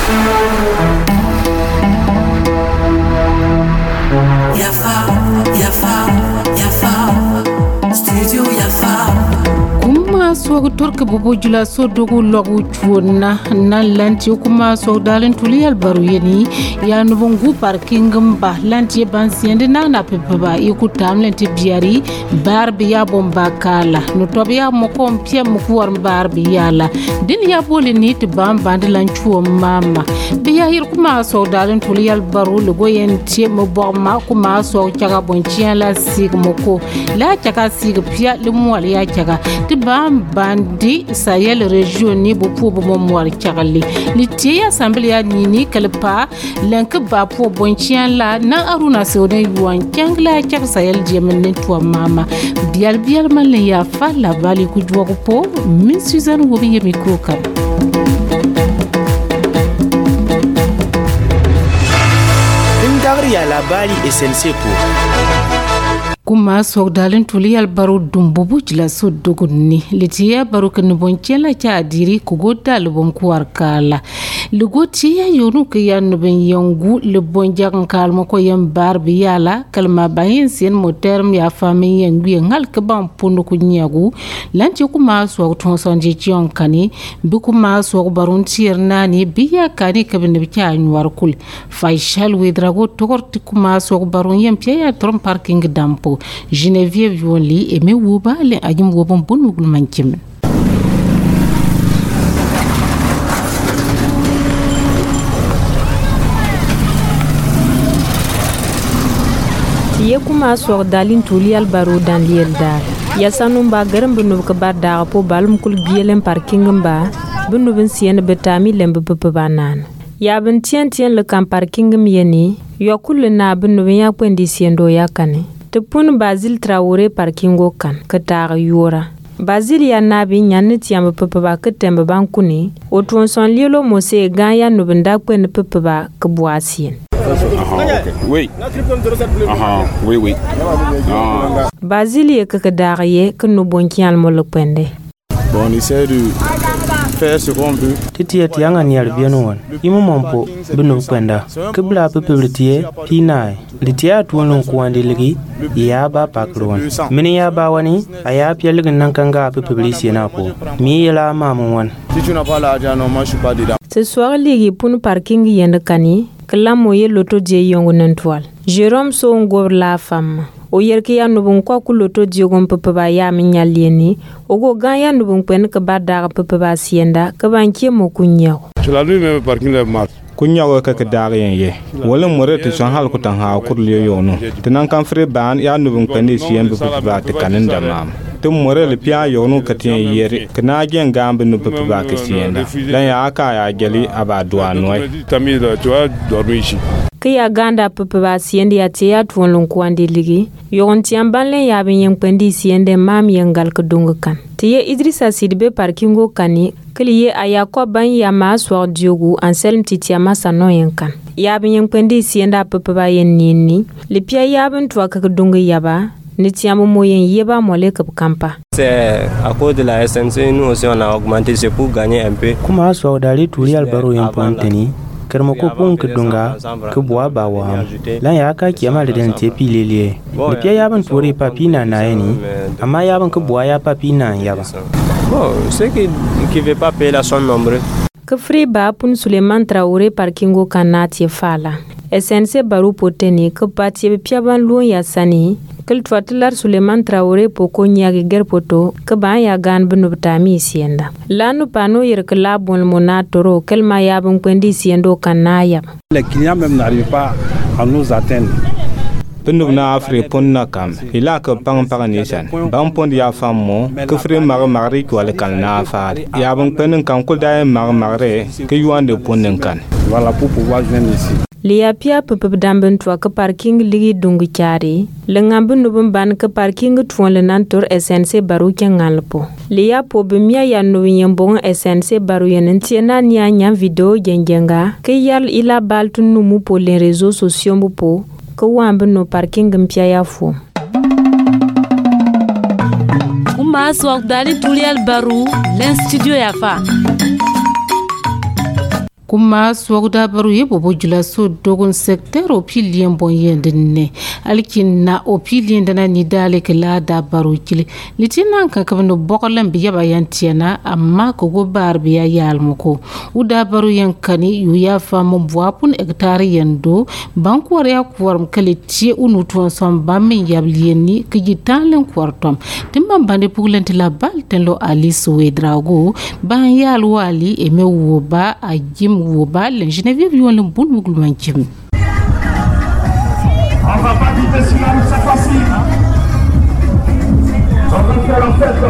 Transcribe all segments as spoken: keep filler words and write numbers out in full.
Yafa, Yafa, Yafa, Studio Yafa. Kuma so torka bobo jula so dogo logu chuona na lanti kuma so dalen tuli albaru yeni ya nubungu parking mba lanti bansiende na na pepeba iku tamlenti biari barbi ya bomba kala no tobia moko mpia mkuwar barbi yala din ya boli ni tibam bandilan chuo mama biya hir kuma so dalen tuli albaru lugo yenti mboma kuma so chaga bonchia la sig moko la chaga sig pia lumwal ya chaga tibam bandi sayel region ni bu pu bu momwar chagali ni tia assembly ya nini kalpa lenk ba pu bonchien la na aruna sewde yuan changla chak sayel jemen ne to mama bial bial man le ya fa la vali ku jwa ko po min Suzanne wo bi micro kam indagri ya la bali essentiel pour kuma so dalen tuli albaru dumbubu jila so dogonni litiya baru kan bonchela cha adiri ko godda lubon kuwar kala lugoti ya yonu ke yan ben yangu le bonjang kalma ko yam barbi yala kalma bayin sen moterm ya fami yangu ngal ke bam punu ku nyagu lanti kuma so ton sonje jon kani bi kuma so barun tirna ni biya kani ke ben bi cha anwar kul faishal wedrago togorti kuma so barun yam ya trom parking dampo Geneviève Yoli et Mewuba les agim wobon bon mugul mankim ye kuma so dalin tulial baro dan liel dar ya sanum ba garam bunu ka bar da po balum kul gielen parking ba bunu ben sien betami lembe pepe banan ya ben tien tien le kam parking yeni yo kul na bunu ya kwendi siendo yakane te pun Basil Traoré parkingo kan katar yora Basil ya nabi nyanne tiam pepe ba ketembe bankuni o ton son lielo mose ganya no benda kwen pepe ba kebwasien oui aha oui oui Basil ye kakadariye que no bonkial mo le pende bon on essaie de faire ce qu'on veut titi tianga ni albiano wan imo mompo bino penda kebla pepe tie pinai litia tuwon ko ande ligi ya ba pakron mini ya ba wani aya piel nan kanga pepe siena po mi yela mamun wan si tu n'as pas l'argent non moi je suis pas dedans ce soir ligi pour parking yende kani kala moye loto je yongo nan toile Jérôme so ngor la femme o yerki ya nubun kwa ku loto diogon pepe ba ya minyalieni ogo ga ya nubun pen ka bada pepe ba sienda ka bankie mo kunyo tu la lui même parking le mat kunyago ka ka dariyen ye wala more te son hal ko tan ha kur le yono tenan kan fre ban ya nubun pen de sien be pepe ba te kanen da mam te more le pia yono ka tin yere kana gen gambe no pepe ba ka sienda dan ya aka ya geli aba douanoy tammi tu as dormi ici Kaya ganda pepe ba siende ya te ya tuwon lunkwande ligi yogon tiyan banlen ya ben yen kwendi siende mam yengal ka dunga kan tiye Idrissa Sidibé parkingo kani kili ye aya ko ban ya ma swar diogu Anselm Titia masano yen kan ya ben yen kwendi siende pepe ba yen nini le pia ya ben tuwa ka dunga yaba ni tiyamu moyen yeba mole ka kampa c'est à cause de la S N C nous aussi on a augmenté c'est pour gagner un peu kuma so dali tulial baro yen ponteni kermo ko pon ke dunga ke boa ba wa la ya ka kiyama den te pilele ni pia ya ban tori papina na yeni amma ya ban ke boa ya papina ya ba bon c'est qui qui veut pas payer la somme nombre que free ba pun Suleiman Traoré parkingo kanati fala S N C baru poteni ke pati pia ban lu ya sani kel twatlar Suleiman Traoré poko nyagi gerpoto ke ba ya gan benu btami sienda lanu pano yer ke la bon monatoro kel ma ya bon kwendi siendo kanaya les clients même n'arrivent pas à nous atteindre Penub na afre pon na kam ila ka pang pang nisan bang pon ya famo ke fre mar mari ko le kan na fa ya bang pen kan ko da mar mare ke yuande pon kan voilà pour pouvoir venir ici Lia pia pepe damben twa ke parking ligi dungu chari le ngambu nubum ban ke parking tuon le nantor S N C baru kengalpo Lia po bemia ya no yembon S N C baru yenen tiena nya nya video jenjenga ke yal ila baltu numu po les réseaux sociaux mu po ko wambe no parking mpia ya fu Kuma swak dali tulial baru len studio ya fa kuma swagda baru ye bobo jula so dogon secteur opilien bon yendne alkin na opilien dana ni dale kala da baru kile litina kan kabno bokolam biya bayantiana amma ko go bar biya yalmuko uda baru yankani yu ya famu bwapun hectare yendo banko ya kwarm kaliti unu ton som bamin yablieni kijitalen kwartom timba bande puglanti la bal tenlo alice wedrago ban yal wali eme woba ajim woba len Geneviève yon le bon mouglouman jim. On va pas vite sur la cette fois-ci. On va faire en fait.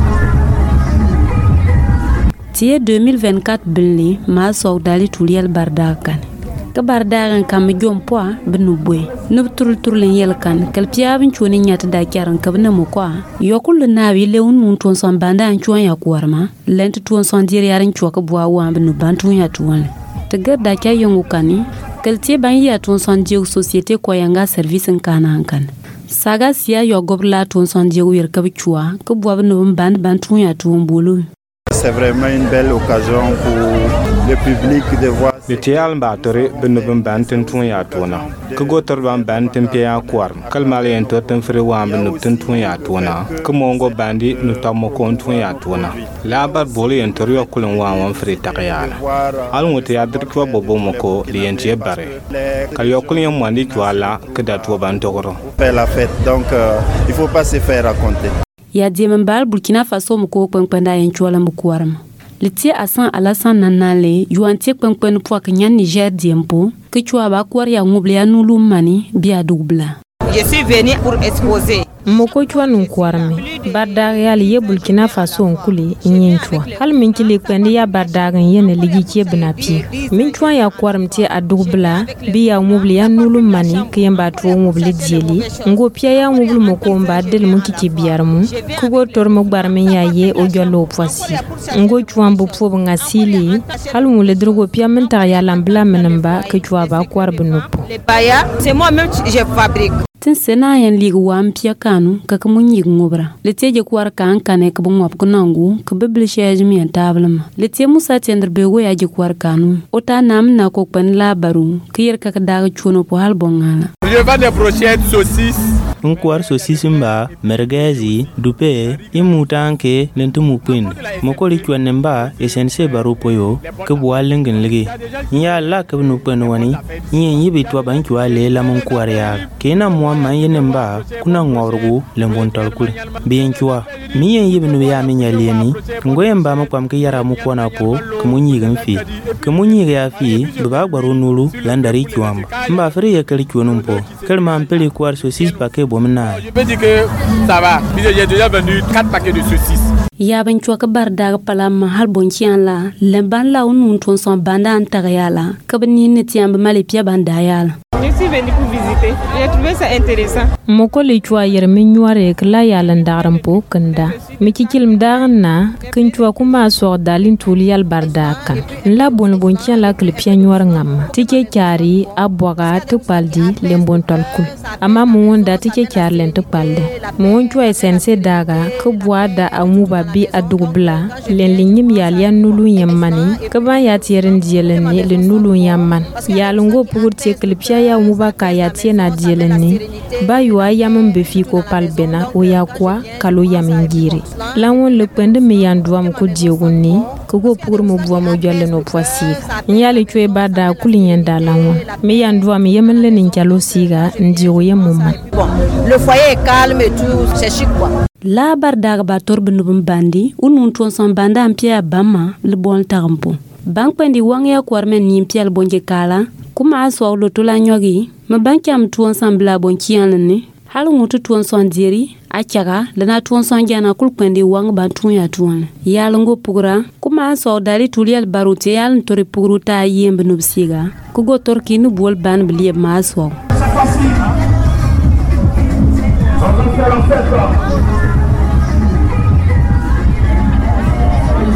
Tie deux mille vingt-quatre billi ma sok dali tuliel bardakan. Ka bardakan kam jom poa benu boy. Nub turul turlen yel kan kal piabin choni nyata da kyaran kabna mo kwa. Yokul nawi leun mun ton son banda an chon ya kwarma. Lent ton son dir yarin chwa ka bwa wa benu bantu ya tuwan. Tegar da kya yongu kani kaltie ban ya ton son dieu société ko yanga service nkana kan. Saga siya yo gobla ton son dieu yer ka chwa ka bwa benu ban bantu ya tuwan bolu. C'est vraiment une belle occasion pour le public de voir. Le tial batore benubun banten tun ya tona. Kago torban banten pia kwarm. Kalmal yen toten fre wan benubten tun ya tona. Kamongo bandi nu tamo kon tun ya tona. Labar boli yen torio kulun wan wan fre takayana. Alun wote ya dirkwa bobo moko lien tie bare. Kal yokul yen mwandi twala kada tuwa bantogoro. Faire la fête, donc euh, il faut pas se faire raconter. Ya diemembal Burkina Faso mko kwenkpenda yen chwala mkwarma. Litie asan alasan nanale yuantie kwenkpen pwa kenyan Niger diempo ke chwa ba kwar ya nguble ya nulu mani bia dubla. Je suis venu pour exposer. Moko chwa nunkwarme bardaga ya liye Burkina Faso nkuli nyenchwa hal minkili kwendi ya bardaga yene ligi kiebna pi minchwa ya kwarmtie adubla biya ngubli ya nulu mani kiyemba tuwo ngubli dieli ngo pia ya ngubli moko mba del mukiki biyarmu kugo tormo gbarme ya ye ojolo pwasi ngo chwa mbu pwob ngasili hal ngule drogo pia menta ya lambla menamba ke chwa ba kwarbunupo Les paya, c'est moi-même je fabrique. Tin sena yan lig wam pia kanu ka kamun yig ngobra lete je kwar kan kane ka bungop kunangu ka bibli shej mi tablama lete musa tender be go ya je kwar kanu ota nam na ko pen la baru kir ka daga chuno po hal bongala. Je vends des brochettes saucisses. Un kwar saucisse mba merguezi dupe imutanke lentumu pin mokoli chwanne mba esense baru poyo ke bwalengin ligi nya la ke nu pen wani nyi yibi to ban chwa le la mun kwar ya kena mo man yene mba kuna ngorgu lembon talkul bien chwa mi yen yibi nu ya mi nyaleni ngoye mba makwam ke yara mu kona po ke munyi gan fi ke munyi ya fi ba gbaru nulu landari chwamba mba fere ya kali chwonum po kelma ampeli kwar saucisse paquet. Je peux dire que ça va. J'ai déjà vendu quatre paquets de saucisses. Ya ben chwa ka bardaga palama hal bonchian la lemban la unun ton son banda antagayala kabani ne tiamba male pia banda yala. Je suis venu pour visiter. J'ai trouvé ça intéressant. Moko le chwa yer minware kla yala ndaram po kanda miki kilm darna kin chwa kuma so dalin tuliyal bardakan la bon bonchian la kle pia nywar ngam tike kyari abwaga to paldi lembon talkul ama muwon da tike kyar len to palde muwon chwa sense daga ko bwada amuba bi adugubla len linyim yal yan nulu yamani ka ba ya tieren dielen ni le nulu yamman yalungo pugur te kle pia ya muba ka ya tiena dielen ni ba yuwa yamam be fi ko palbena o ya kwa kalo yamingiri lawon le pende me yanduam ko dieguni ko go pugur mo bwa mo jolle no poisi nyale chwe bada kulin da lawon me yanduam yemen le nin kalo siga ndiwo yemuma. Bon, le foyer est calme et tout, c'est chic quoi. La bardaga ba torbe nubum bandi unun ton son banda ampia bama le bon tarampo bank pendi wang ya kwarmen ni mpial bonje kala kuma aso lo to la nyogi ma banki am tuon sambla bon kian ni halu ngutu tuon son diri achaga lana tuon son jana kul pendi wang ba tuon ya tuon yal ngo pugra kuma aso dali tulial barute yal tori pugru ta yembe nubsiga ku go torki nu bol ban blie ma aso.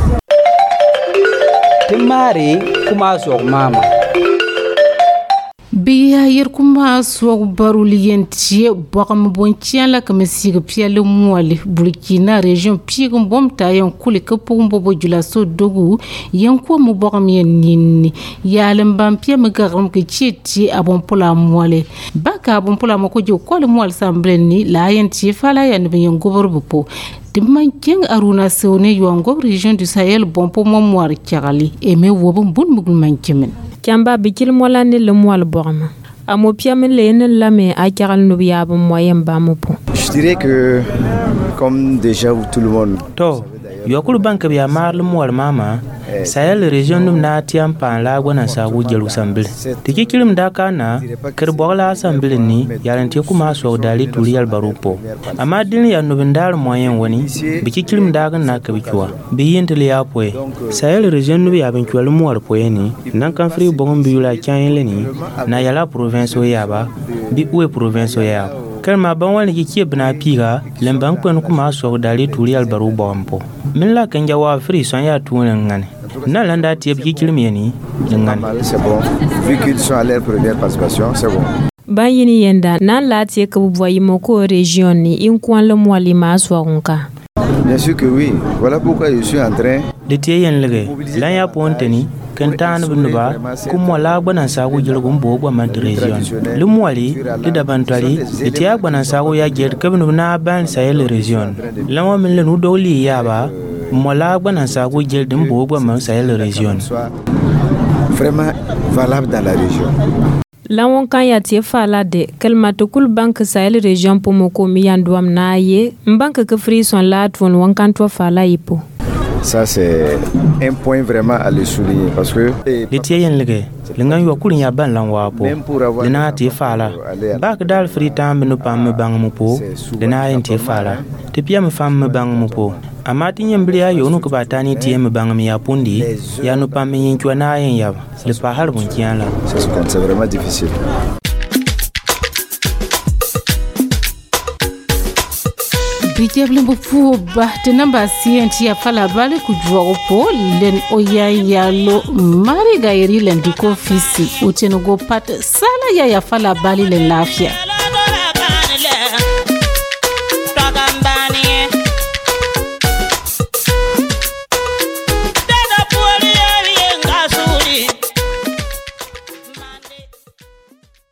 Timari kuma sok mama. biya yer kuma so baruliyen tie bokam bontian la comme sig piale moile Burkina région pigum bom tayon kuli ke pum bobo jula so dogu yen ko mu bokam yen ninni yalam bam pie me garam ke tieti abon pola moile baka abon pola mako jo ko le moile samblenni la yen tie fala yan be yen gobor bupo dimman king aruna sone yongo région du Sahel bon po mo moir tiagali e me wobum bun mugul mankemen Kamba bikil molani le moal borma. Amo piamen le ene lame a karal no biaba moyen ba mopo. Je dirais que comme déjà tout le monde to yokul bank biya mar le moal mama Sahel région num na tiam pan la gwana sa wu jelu sambil tiki kilim daka na ker bogla sambil ni yaranti kuma so dali tuliyal barupo amma din ya no bindar moyen woni biki kilim daga na ka bikiwa biyin tele ya poe Sahel région num ya bin kwal moal poe ni nan kan fri bogon biula kyan ni na yala province o yaba bi uwe province o yaba kalma ban wani kike bina piga lemban kwen kuma so dali tuliyal baru bompo min la kan jawa fri son ya tunan ngane na landa tiep kikilmi ni ngane c'est bon vu qu'ils sont à leur première participation c'est bon ban yini yenda nan la tie ka buboyi moko région ni in kwan le mwali ma so nka bien sûr que oui voilà pourquoi je suis en train de tie yen lege lan ya ponteni kan tan bunuba kum wala gbana sagu jelgum bo gwa man region le mwali de dabantali de tie gbana sagu ya ger kabnu na ban Sahel region lan min le nu doli ya ba mola gbana sagu gel dim bo gwa man Sahel region vraiment valable dans la région. Lawon kan ya tie fala de kelmato kul bank Sahel region pour moko mi yandwam na ye bank ke free son la ton wan kan to fala ipo. Ça c'est un point vraiment à le souligner parce que les tiens lege lengan yo kulin ya ban lan wapo dina ti fala bak dal free time no pam bang mo po dina yin ti fala te pia me fam bang mo po amati nyamblia yo no ko batani ti me bang mi ya pundi ya no pam yin chwa na yin ya le pa har bon tian la c'est vraiment difficile. Bijable mbufu ba tenamba sienti ya fala bale kujua upo len oya yalo mari gairi len diko fisi utenogo pat sala ya ya fala bale len lafia.